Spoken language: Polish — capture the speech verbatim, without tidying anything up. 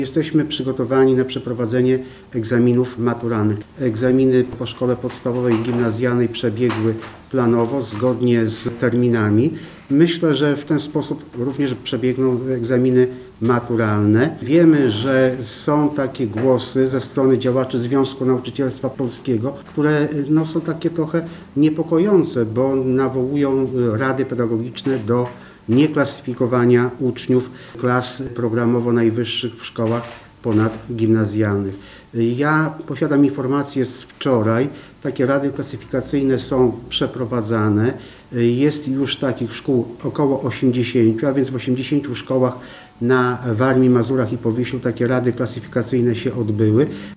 Jesteśmy przygotowani na przeprowadzenie egzaminów maturalnych. Egzaminy po szkole podstawowej i gimnazjalnej przebiegły planowo, zgodnie z terminami. Myślę, że w ten sposób również przebiegną egzaminy maturalne. Wiemy, że są takie głosy ze strony działaczy Związku Nauczycielstwa Polskiego, które no, są takie trochę niepokojące, bo nawołują rady pedagogiczne do nieklasyfikowania uczniów klas programowo najwyższych w szkołach ponadgimnazjalnych. Ja posiadam informacje z wczoraj, takie rady klasyfikacyjne są przeprowadzane. Jest już takich szkół około osiemdziesięciu, a więc w osiemdziesięciu szkołach na Warmii, Mazurach i Powiślu takie rady klasyfikacyjne się odbyły.